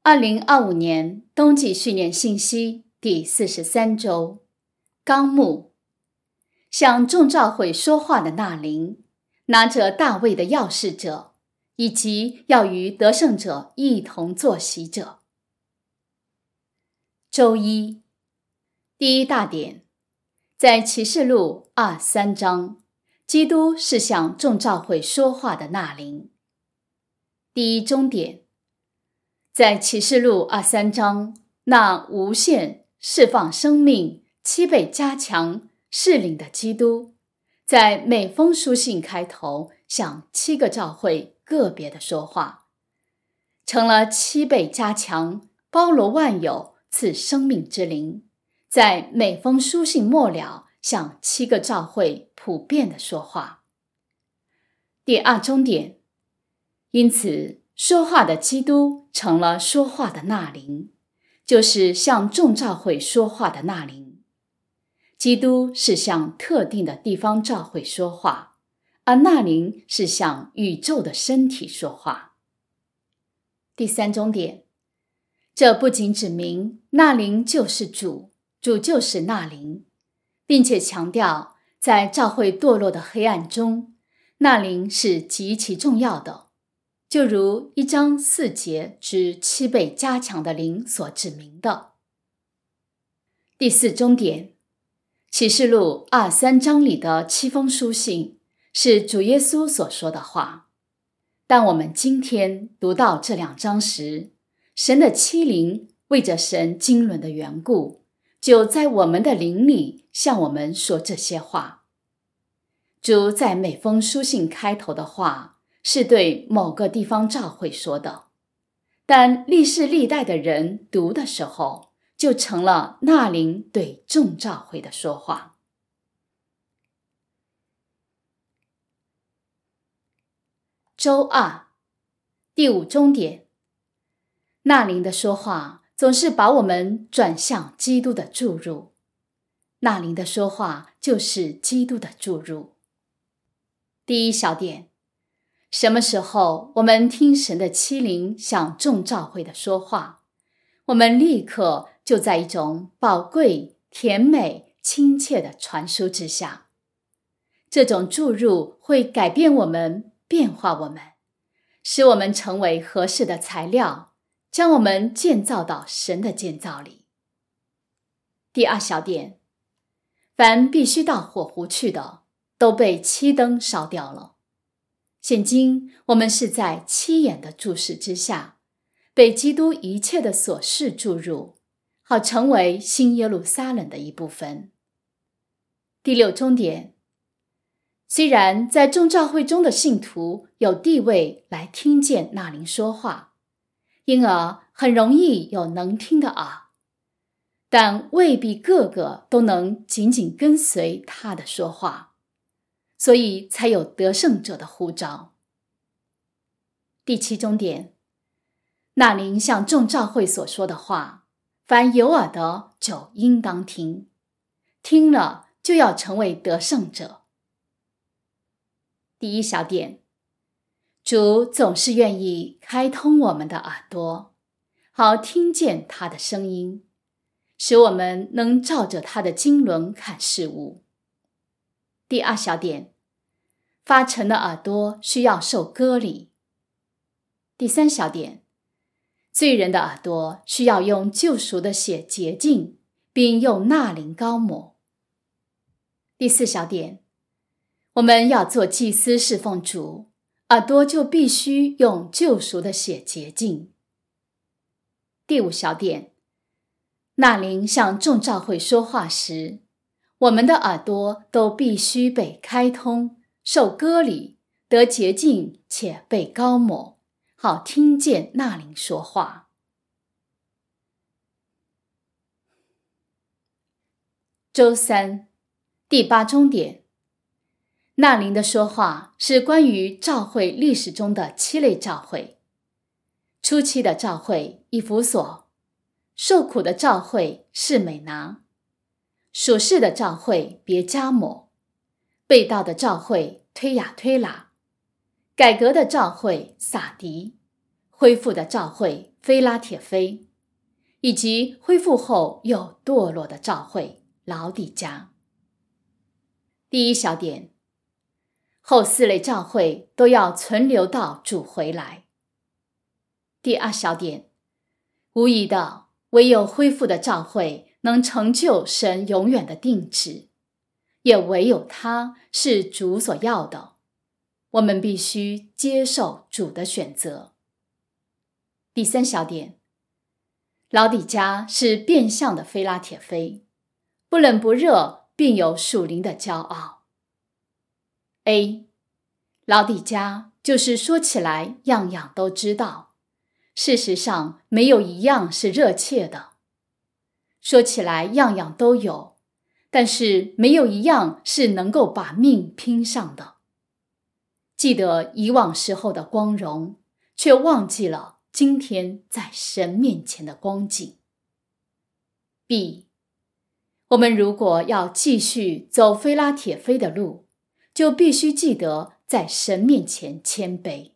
2025年冬季训练信息第43周，纲目：向众召会说话的那灵，拿着大卫的钥匙者，以及要与得胜者一同坐席者。周一，第一大点，在启示录2、3章，基督是向众召会说话的那灵。第一中点，在启示录2、3章，那无限释放生命、7倍加强适领的基督，在每封书信开头向7个召会个别的说话，成了7倍加强包罗万有赐生命之灵，在每封书信末了向7个召会普遍的说话。第二中点，因此说话的基督成了说话的那灵，就是向众召会说话的那灵。基督是向特定的地方召会说话，而那灵是向宇宙的身体说话。第三中点，这不仅指明那灵就是主，主就是那灵，并且强调在召会堕落的黑暗中，那灵是极其重要的，就如1章4节之7倍加强的灵所指明的。第四中点，启示录2、3章里的7封书信是主耶稣所说的话，但我们今天读到这2章时，神的7灵为着神经纶的缘故，就在我们的灵里向我们说这些话。主在每封书信开头的话是对某个地方召会说的，但历世历代的人读的时候，就成了那灵对众召会的说话。周二，第五中点，那灵的说话总是把我们转向基督的注入，那灵的说话就是基督的注入。第一小点，什么时候我们听神的7灵向众召会的说话，我们立刻就在一种宝贵、甜美、亲切的传输之下。这种注入会改变我们，变化我们，使我们成为合适的材料，将我们建造到神的建造里。第二小点，凡必须到火湖去的，都被7灯烧掉了。现今我们是在7眼的注视之下，被基督一切的琐事注入，好成为新耶路撒冷的一部分。第六中点，虽然在众召会中的信徒有地位来听见那灵说话，因而很容易有能听的耳，但未必个个都能紧紧跟随他的说话，所以才有得胜者的呼召。第七中点，那灵向众召会所说的话，凡有耳的就应当听，听了就要成为得胜者。第一小点，主总是愿意开通我们的耳朵，好听见他的声音，使我们能照着他的经纶看事物。第二小点，发沉的耳朵需要受割礼。第三小点，罪人的耳朵需要用救赎的血洁净，并用那灵膏抹。第四小点，我们要做祭司侍奉主，耳朵就必须用救赎的血洁净。第五小点，那灵向众召会说话时，我们的耳朵都必须被开通，受割礼，得洁净且被膏抹，好听见那灵说话。周三，第八中点，那灵的说话是关于召会历史中的7类召会。初期的召会以弗所，受苦的召会士美拿，属世的召会别迦摩，被盗的召会推雅推喇，改革的召会撒狄，恢复的召会非拉铁非，以及恢复后又堕落的教会老底嘉。第一小点，后四类教会都要存留到主回来。第二小点，无疑的，唯有恢复的教会能成就神永远的定旨，也唯有它是主所要的，我们必须接受主的选择。第三小点，老底嘉是变相的非拉铁非，不冷不热，并有属灵的骄傲。A. 老底嘉就是说起来样样都知道，事实上没有一样是热切的。说起来样样都有，但是没有一样是能够把命拼上的。记得以往时候的光荣，却忘记了今天在神面前的光景。B. 我们如果要继续走非拉铁非的路，就必须记得在神面前谦卑。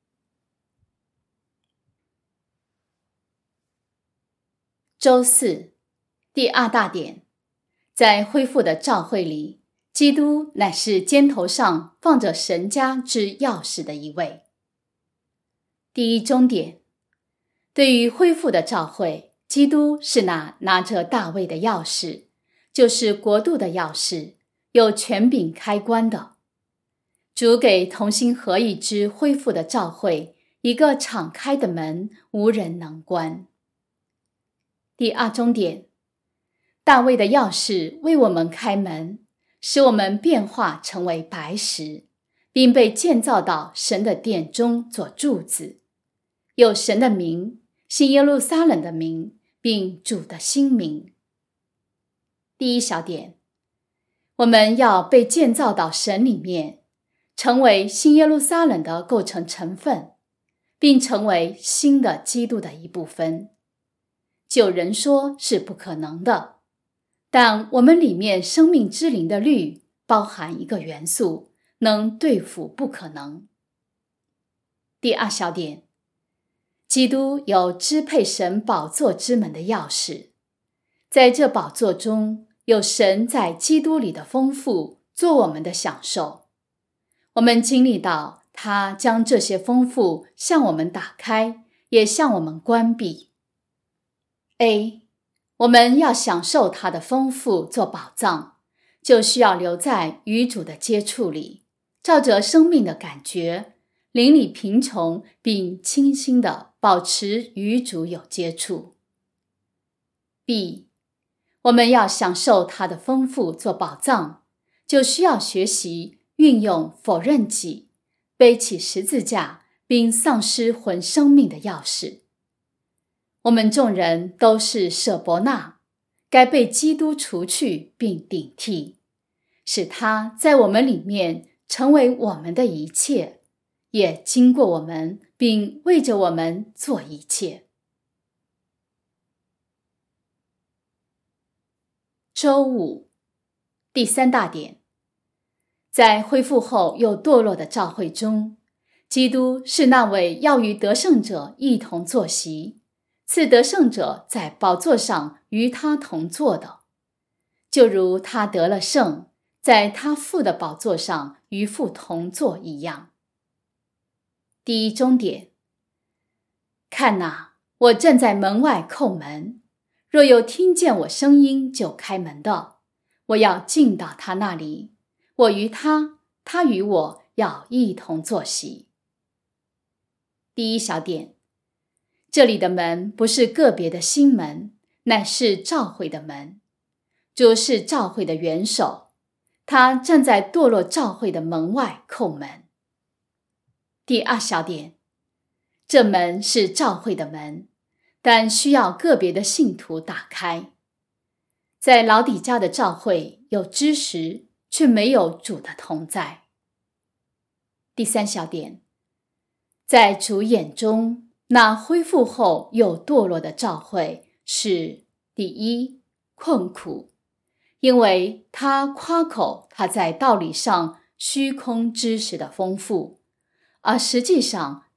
周四，第二大点，在恢复的教会里，基督乃是肩头上放着神家之钥匙的一位。第一中点，对于恢复的教会，基督是那拿着大卫的钥匙，就是国度的钥匙，有权柄开关的。主给同心合意之恢复的教会一个敞开的门，无人能关。第二中点，大卫的钥匙为我们开门，使我们变化成为白石，并被建造到神的殿中做柱子，有神的名，新耶路撒冷的名，并主的新名。第一小点，我们要被建造到神里面，成为新耶路撒冷的构成成分，并成为新的基督的一部分。就人说是不可能的，但我们里面生命之灵的律包含一个元素，能对付不可能。第二小点，基督有支配神宝座之门的钥匙，在这宝座中有神在基督里的丰富，做我们的享受。我们经历到他将这些丰富向我们打开，也向我们关闭。A. 我们要享受他的丰富做宝藏，就需要留在与主的接触里，照着生命的感觉，邻里贫穷，并清心地保持与主有接触。B. 我们要享受他的丰富做宝藏，就需要学习运用否认己，背起十字架，并丧失魂生命的钥匙。我们众人都是舍伯纳，该被基督除去并顶替，使他在我们里面成为我们的一切，也经过我们，并为着我们做一切。周五，第三大点，在恢复后又堕落的教会中，基督是那位要与得胜者一同坐席，赐得胜者在宝座上与他同坐的，就如他得了胜，在他父的宝座上与父同坐一样。第一中点，看哪，我站在门外叩门，若有听见我声音就开门的，我要进到他那里，我与他，他与我要一同坐席。第一小点，这里的门不是个别的新门，乃是召会的门。主是召会的元首，他站在堕落召会的门外叩门。第二小点，这门是召会的门，但需要个别的信徒打开。在老底嘉的召会有知识，却没有主的同在。第三小点，在主眼中，那恢复后又堕落的召会是：第一，困苦，因为他夸口他在道理上虚空知识的丰富，而实际上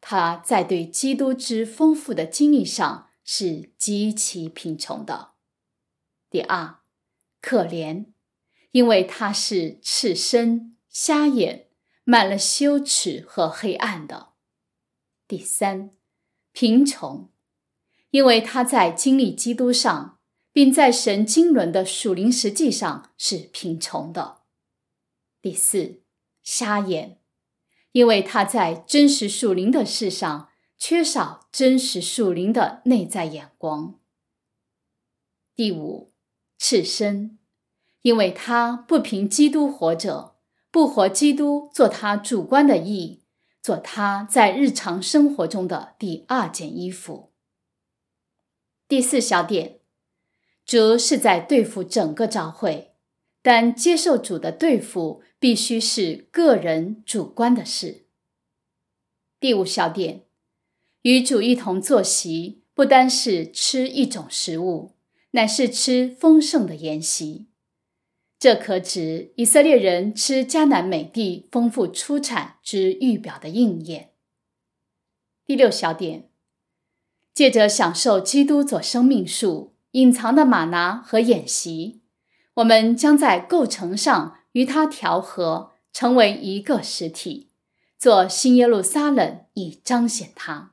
他在对基督之丰富的经历上是极其贫穷的。第二，可怜，因为他是赤身、瞎眼，满了羞耻和黑暗的。第三，贫穷，因为他在经历基督上，并在神经纶的属灵实际上是贫穷的。第四，瞎眼，因为他在真实属灵的事上缺少真实属灵的内在眼光。第五，赤身，因为他不凭基督活着，不活基督做他主观的义，做他在日常生活中的第二件衣服。第四小点，主是在对付整个教会，但接受主的对付必须是个人主观的事。第五小点，与主一同坐席，不单是吃一种食物，乃是吃丰盛的筵席。这可指以色列人吃迦南美地丰富出产之预表的应验。第六小点，借着享受基督做生命树隐藏的玛拿和筵席，我们将在构成上与它调和，成为一个实体，做新耶路撒冷以彰显它。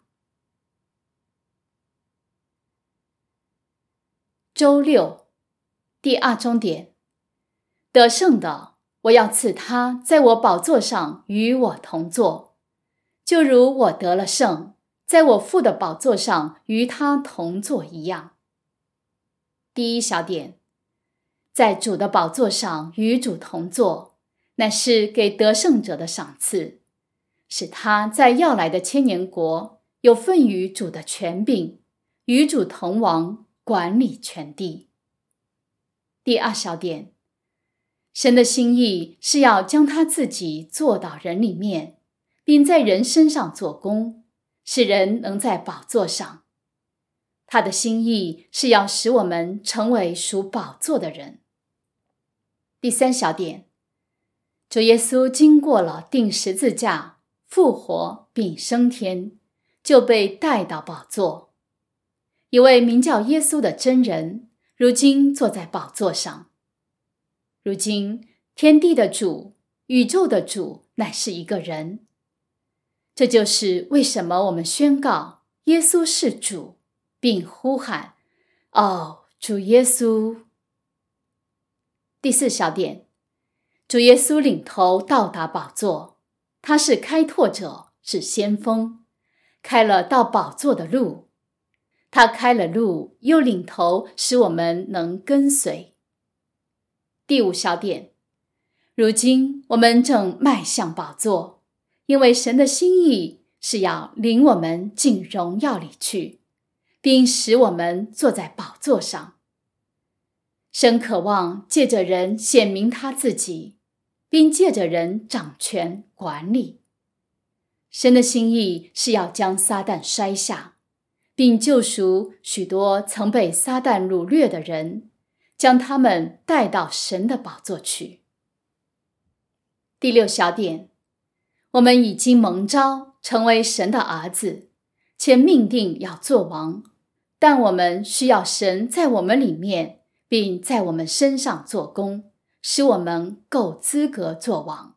周六，第二中点，得胜的，我要赐他在我宝座上与我同坐，就如我得了胜，在我父的宝座上与他同坐一样。第一小点，在主的宝座上与主同坐，乃是给得胜者的赏赐，使他在要来的千年国有份于主的权柄，与主同王，管理全地。第二小点，神的心意是要将他自己做到人里面，并在人身上做工，使人能在宝座上。他的心意是要使我们成为属宝座的人。第三小点，主耶稣经过了钉十字架、复活并升天，就被带到宝座。一位名叫耶稣的真人，如今坐在宝座上。如今天地的主、宇宙的主乃是一个人。这就是为什么我们宣告耶稣是主，并呼喊：哦，主耶稣！第四小点，主耶稣领头到达宝座，他是开拓者，是先锋，开了到宝座的路。他开了路，又领头，使我们能跟随。第五小点，如今我们正迈向宝座，因为神的心意是要领我们进荣耀里去，并使我们坐在宝座上。神渴望借着人显明他自己，并借着人掌权管理。神的心意是要将撒旦摔下，并救赎许多曾被撒旦掳掠的人，将他们带到神的宝座去。第六小点，我们已经蒙召成为神的儿子，且命定要做王，但我们需要神在我们里面，并在我们身上做工，使我们够资格做王。